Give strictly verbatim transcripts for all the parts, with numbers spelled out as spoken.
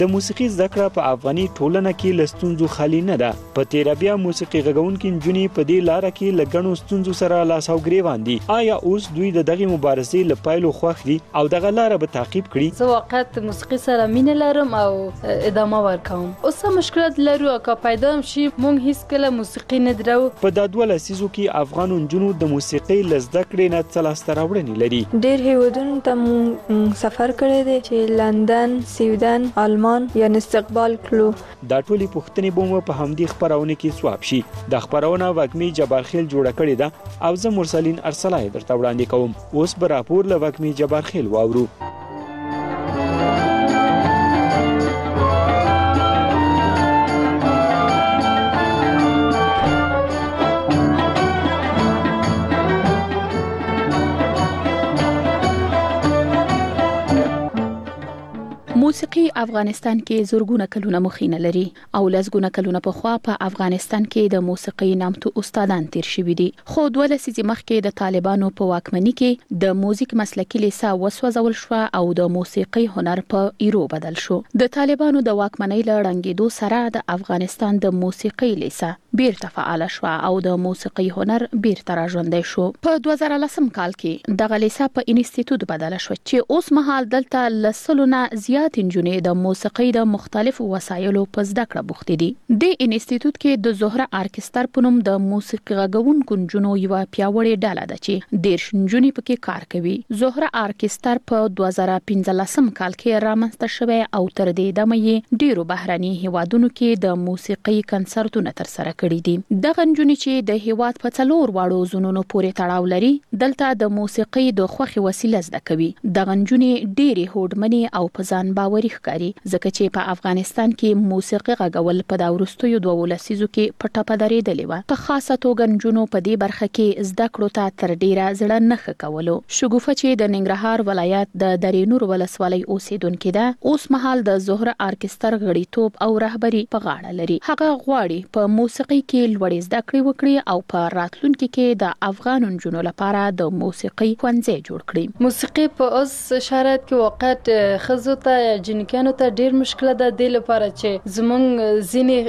د موسیقي زده کړه په افغاني ټولنه کې له ستونزو خالي نه ده. په تیره بیا موسیقي غږونکي نجونې په دې لاره کې له ګڼو ستونزو سره لاس او ګریوان دي. آیا اوس دوی د دغه مبارزې له پایلو خوښ دي او دغه لاره به تعقیب کړي؟ زه واقعا موسیقي سره مینه لرم او ادامه ورکوم. اوس مشکلات لرو که پیدا شي مونږ هیڅ کله موسیقي نه درو. په دادوه لسیزو کې افغان نجونو د موسیقي لزده کړې نه څه لاسته راوړنې لري. ډېر هیوادونو ته مونږ سفر کړی دی چې لندن، سویډن، آلمان یا استقبال کړو. دا ټولې پوښتنې به مو په همدې خپرونه کې ځواب شي. د خپرونه وږمې جبارخیل جوړه کړې ده او زه مرسلین ارسلای درته وړاندې کوم. اوس به راپور له وږمې جبارخیل واورو. موسیقي افغانستان کې زورګونه کلونه مخینه لري او لسګونه کلونه پخوا په افغانستان کې د موسیقي نامتو استادان تیر شوي دي. خو دوه لسیزې مخکې د طالبانو په واکمنۍ کې د موزیک مسلکي لیسه وسوځول شو او د موسیقي هنر په ایرو بدل شو. د طالبانو د واکمنۍ له ړنګېدو سره د افغانستان د موسیقي لیسه بیرته فعال شو او د موسیقي هنر بیرته راژوندی شو. په دوه زره لسم کال کې دغه لیسه په انسټیټیوټ بدل شو چې اوس مهال دلته لسلونه زیات نجونې د موسیقۍ د مختلفو وسایلو په زده کړه بوختې دي. د انسټیټیوټ کې د زهره ارکستر په نوم د موسیقي غږونکو نجونو یو پیاوړی ډله ده چې ډېر نجونې پکې کار کوي. زهره ارکستر په دوه زره پنځلسم کال کې رامنځته شوی او تر دې دمه یې ډېرو بهرني هیوادونو کې د موسیقي کنسرتونه ترسره کړي دي. دغه نجونې چې د هیواد په څلور واړو زونونو پورې تړاو لري دلته د موسیقي د خوښي وسیله زده کوي. دغه نجونې ډېرې هوډمنې او په ځان باوري ښکاري ځکه چې په افغانستان کې موسیقي غږول په دا وروستیو دوه لسیزو کې په ټپه درېدلې وه. په خاصه توګه نجونو په دې برخه کې زده کړو ته تر ډیره زړه نه ښه کولو. شګوفه چې د ننګرهار ولایت د درې نور ولسوالۍ اوسیدونکې ده اوس مهال د زهره ارکستر غړیتوب او رهبري په غاړه لري. هغه غواړي په موسیقي کې لوړې زده کړې وکړي او په راتلونکي کې د افغان نجونو لپاره د موسیقي ښوونځی جوړ کړي. موسیقي په اوس شرایط کې واقعا ښځو ته جنکانو ته ډیر مشکله ده د لپاره چې زمونږ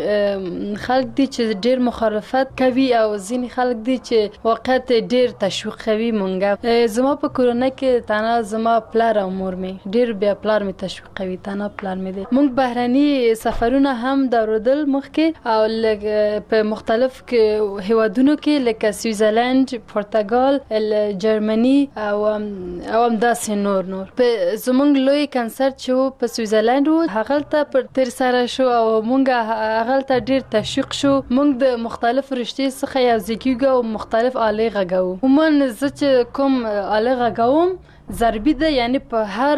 ځینې خلک دي چې ډیر مخالفت کوي او ځینې خلک دي چې واقعا ډیر تشویق کوي. مونږه زما په کورونه کې تنها زما پلار او مور مې ډیر بیا پلار مې تشویق کوي، تنها پلار مې دي. مونږ بهرني سفرونه هم درودل مخکې او په مختلف هیوادونو کې لکه سویزرلند، پرتګال، جرمني او او هم داسې نور نور. په زمونږ لوی کنسرت چې په سویزرلند و هغه ته پر تر سره شو او مونږ هغه ته ډیر تشویق شو. مونږ د مختلف رشتې څخه یو ځکیږو او مختلف آلې غږو. عموما زه چې کوم آلې غږوم ضربي ده، یعنی په هر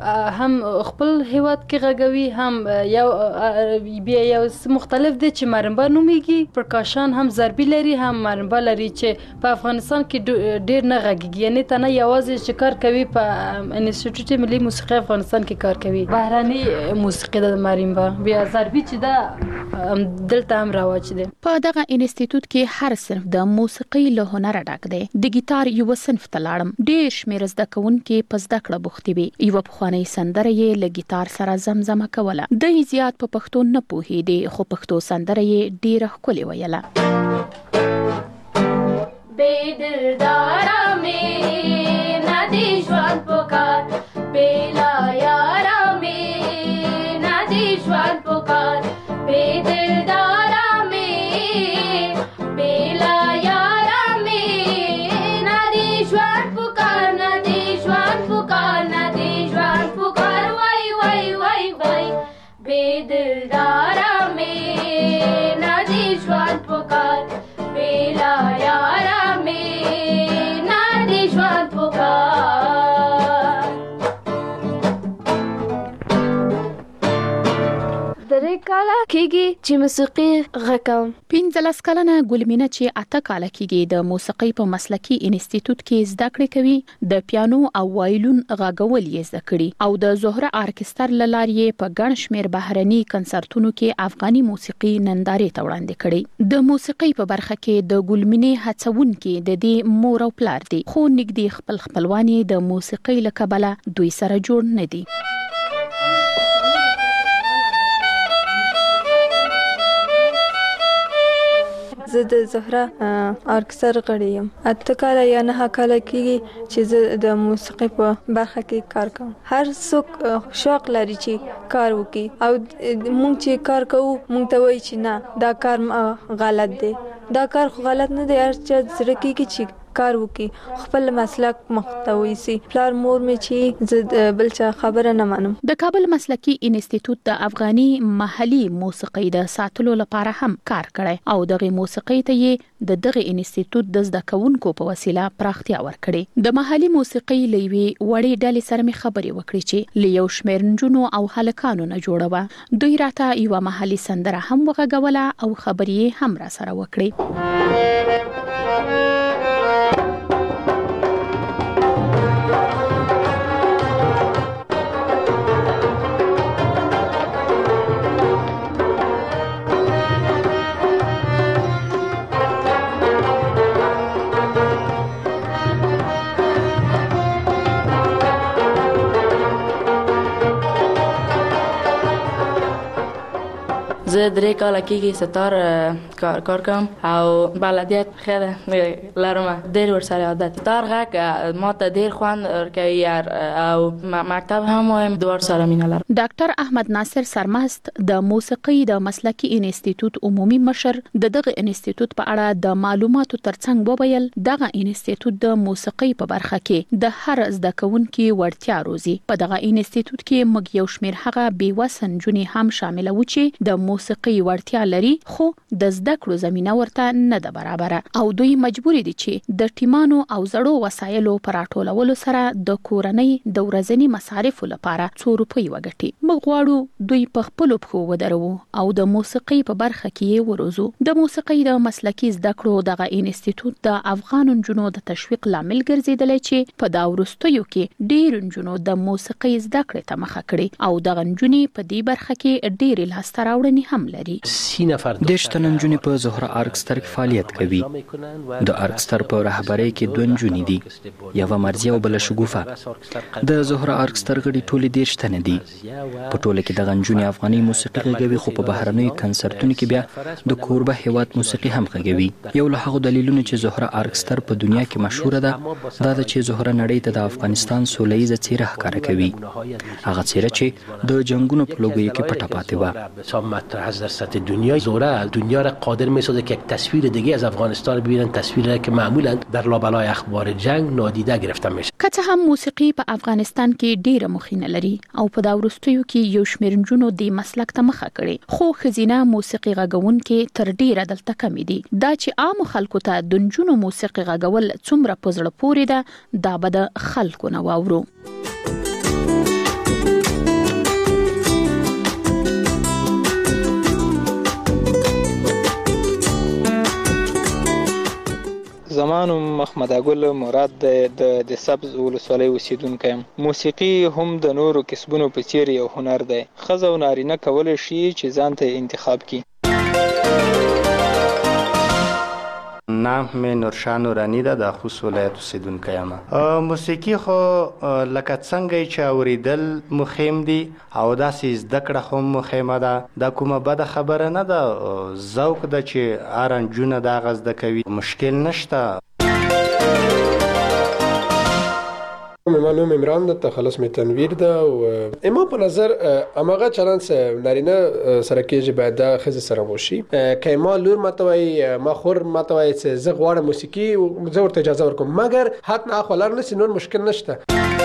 هم خپل هیواد کې غږوي، هم یو بیا یو مختلف دي چې مرمبا نومیږي. پرکاشان هم ضربي لري هم مرمبا لري چې په افغانستان کې ډیر نه غږیږي، یعنی تنه یوازې چې کار کوي په انسټیټیوټ ملي موسیقي افغانستان کې کار کوي. بهرني موسیقي د مرمبا بیا ضربي چې ده دلته هم رواج دي. په دغه انسټیټیوټ کې هر صنف د موسیقي له هنره ډک دی. د ګیټار یو صنف ته لاړم. ډیر شمېر زده کوونکي په زده کړه بوختې وي. یو پخوانی سندره یې له ګیټار سره زمزمه کوله. د زیات په پښتو نه پوهېدې خو پښتو سندره یې ډیره ښکلې ویله. بې دلداره مې نه دي ژوند پکار، بې لا یاره مې نه دي ژوند پکار، بې دلداره مې بې لا یاره مې نه دي ژوند پکار، نه دي ژوند پکار، نه دي ژوند پکار. وای وای وای وای بې دلداره مې نه دي ژوند پکار، بې لا یاره مې نه دي ژوند پکار. درې کاله کېږي چې موسیقي غږوم. پنځلس کلنه ګلمینه چې اته کاله کېږي د موسیقۍ په مسلکي انسټیټیوټ کې زده کړې کوي. د پیانو او وایلون غږول یې زده کړي او د زهره ارکستر له لارې په ګڼ شمېر بهرني کنسرتونو کې افغاني موسیقي نندارې ته وړاندې کړي. د موسیقۍ په برخه کې د ګلمینې هڅونکي د دې مور او پلار دي، خو نږدې خپل خپلوان د موسیقۍ له کبله دوی سره جوړ نه دي. زه د زهره ارکستر غړی یم. اته کاله یا نه کاله کېږي چې زه د موسیقي په برخه کې کار کوم. هر څوک شوق لري چې کار وکړي او موږ چې کار کوو موږ ته وایي چې نه دا کار غلط دی. دا کار خو غلط نه دی. هر چا زړه کېږي چې کار وکړي خپل مسلک مخته ویسي. پلار مور مې چې زه بل چا خبره نه منم. د کابل مسلکي انسټیټیوټ د افغاني محلي موسیقي د ساتلو لپاره هم کار کړی او دغه موسیقي ته یې د دغه انسټیټیوټ د زده کوونکو په وسیله پراختیا ورکړي. د محلي موسیقي لوي وړي ډلې سره مې خبرې وکړې چې لیو شمیر نجونو او هلکانو نه جوړوه. دوی راته یو محلي سندره هم وغږوله او خبرې هم را سره وکړې. زه درې کاله کېږي ستار کار کار کوم او بلدیت خیلی لرم. ډېر ورسره عادت. ستار غږ ما ته ډېر خوند ورکوي او مکتب هم وایم. دوار سره مینه لرم. ډاکټر احمد ناصر سرمست د موسیقي د مسلکي انسټیټیوټ عمومي مشر د دغه انسټیټیوټ په اړه د معلوماتو ترڅنګ وویل دغه انسټیټیوټ د موسیقي په برخه کې د هر زده کوونکي وړتیا روزي. په دغه انسټیټیوټ کې موږ یو شمېر هغه بېوسه نجونې هم شامل وو چې د موسیقي وړتیا لري خو د زده کړو زمينه ورته نه ده برابره او دوی مجبور دي چې د ټیمانو او زړو وسایلو پر راټولولو سره د کورنۍ د ورځني مصارفو لپاره څو روپۍ وګټي. موږ غواړو دوی په خپل پخو ودرو او د موسیقي په برخه کې وروزو. د موسیقي د مسلکي زده کړو دغه انسټیټیوټ د افغان نجونو د تشویق لامل ګرځیدلی چې په دا وروستیو کې ډېر نجونو د موسیقي زده کړې ته مخه کړې او دغه نجونې په دې برخه کې ډېر لاسته راوړنې هم لري. دیش تن نجونې په زهره ارکستر کې فعالیت کوي. د ارکستر په رهبرۍ کې دوه نجونې دي، یوه مرضیه او بله شګوفه. د زهره ارکستر غړي ټولې دیرش تنه دي. په ټوله کې دغه نجونې افغاني موسیقي غږوي خو په بهرنیو کنسرتونو کې بیا د کوربه هیواد موسیقي هم غږوي. یو له هغو دلیلونو چې زهره ارکستر په دنیا کې مشهوره ده دا ده چې زهره نړۍ ته د افغانستان سوله ییزه څیره ښکاره کوي، هغه څیره چې د جنگونو په لوګیو کې پټه پاتې وه. از در سطح دنیا زهره دنیا را قادر می‌سازه که یک تصویر دیگه از افغانستان ببینن، تصویری که معمولا در لابلای اخبار جنگ نادیده گرفته میشه. که څه هم موسیقي په افغانستان کې ډیره مخینه لري او په دا وروستیو کې یو شمېر نجونو د مسلک ته مخه کړي، خو ښځینه موسیقي غږونکې تر ډیره دلته کمې دي. دا چې عام خلکو ته د نجونو موسیقي غږول څومره په زړه پورې ده دا به د خلکو نه واورو. زمانو محمد اګل مراد د د سبز ولسوالۍ اوسیدونکی یم. موسیقي هم د نورو کسبونو په څیر یو هنر دی. ښځه او نارینه کولی شي چې ځان ته انتخاب کړي. نام می نورشاه نورانی ده، د خوست ولایت اوسیدونکی یم. موسیقي خو لکه څنګه چې اوریدل مهم دي او داسې زده کړه هم مهمه ده. دا کومه بده خبره نه ده، ذوق ده چې هر نجونه دغه زده کوي، مشکل نشته. ما نوم عمران ده، تخلص می تنویر ده و اما په نظر اماغه چلند نارینه سره کېږي باید د ښځې سره وشي. که ما لور ماته وایي ما خور ماته وایي چې زه غواړم موسیقي، زه ورته اجازه ورکوم، مګر حق نه اخوا لر نسي، نور مشکل نشته.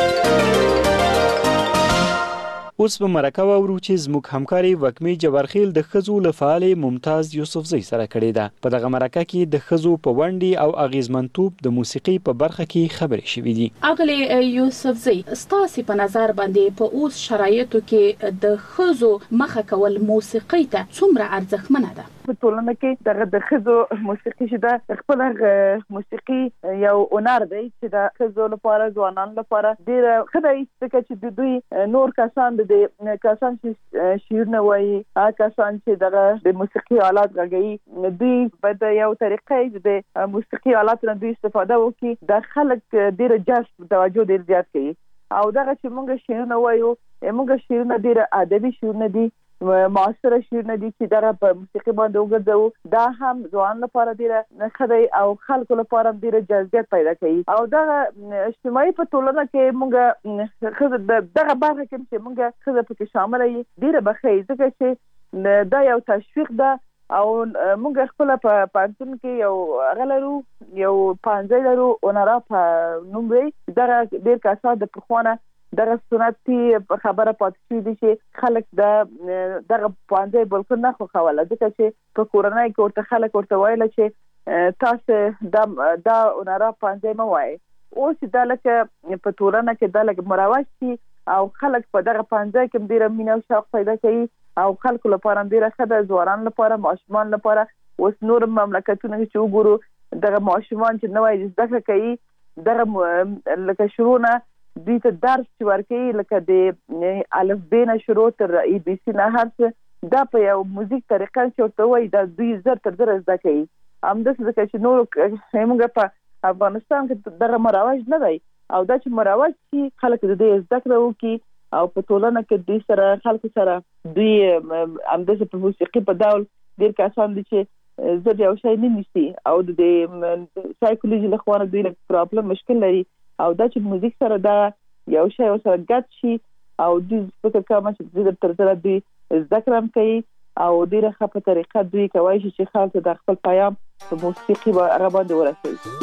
اوس به مرکه واورو چې زموږ همکاري وکمې جبارخیل د ښځو له فعالې ممتاز یوسفزۍ سره کړې ده. په دغه مرکه کې د ښځو په ونډې او اغیزمنتوب د موسیقي په برخه کې خبرې شوې دي. اغلې یوسفزۍ، ستاسې په نظر باندې په اوس شرایطو کې د ښځو مخه کول موسیقي ته څومره ارزښتمنه ده؟ په ټولنه کې دغه د ښځو موسیقي چې ده خپل موسیقي یو هنر دی چې د ښځو لپاره، ځوانانو لپاره ډېره ښه دی، ځکه چې د دوی نور کسان د کسان چې شعرونه وایي، هغه کسان چې دغه د موسیقي آلات غږوي، دوی باید یو طریقه د موسیقي آلاتو نه دوی استفاده وکړي. د خلک ډېره جذب توجه ډېر زیات کوي او دغه چې موږ شعرونه وایو، موږ شعرونه ډېره ادبي شعرونه دي معاصره شعرونه دي چې دغه په موسیقي باندې وګرځو، دا هم ځوان لپاره ډیره ښه دی او خلکو لپاره ډیره جذابیت پیدا کوي. او دغه اجتماعي په ټولنه کې موږ ښځه دغه برخه کې چې موږ ښځه پکې شامله یې ډیره به ښه وي، ځکه چې دا یو تشویق ده. او موږ خپل په پانتون کې یو هغه لرو، یو پانځه لرو اونرا په نوم دی. دغه ډېر کسان د پخوانه دغه سنتي خبره پاتې شوې دي چې خلک د دغه پانځه بالکل نه خوښوله، ځکه چې په کورنۍ کې ورته خلک ورته ویل چې تاسو دا دا اونرا پانځه مه وایئ. اوس دا لکه په ټولنه کې دا لکه مروج شي او خلک په دغه پانځه کې ډېره مینه او شوق پیدا کوي او خلکو لپاره ډیره ښه ده، ځوانانو لپاره، ماشومان لپاره. اوس نور مملکتونه چې وګورو دغه ماشومان چې نوی زده کړه کوي، دغه لکه شروع نه دوی ته درس چې ورکوي، لکه د الف ب نه شروع تر ای بي سي نه هر څه دا په یو موزیک طریقه چې ورته وایي دا دوی زر تر زره زده کوي. همداسې ځکه چې نورو موږ په افغانستان کې دغه مروج نه دی او دا چې مروج شي خلک د دې زده کړه وکړي او په ټولنه کې دوی سره خلکو سره دوی همداسې په موسیقي په ډول ډېر کسان دي چې زه یو شی نه نیسي او د سایکولوژي له خوا دوی له پرابلم مشکل لري او دا چې موزیک سره دا یو شی ورسره ګډ شي او دوی فکر کوم چې زه تر سره دوی زده کړه هم کوي او ډېره ښه په طریقه دوی کولی شي چې خلکو د خپل پیام په موسیقي هغه باندې ورسوي.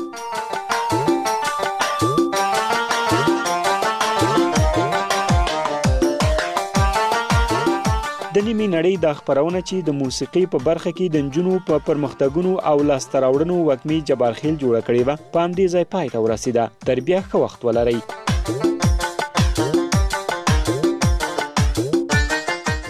د نیمې نړۍ دا خبرونه چې د موسیقي په برخه کې د نجونو په پرمختګونو او لاسته راوړنو وږمې جبارخیل جوړه کړې وه، په همدې ځای پای ته ورسېده. تر بیا ښه وخت ولرئ.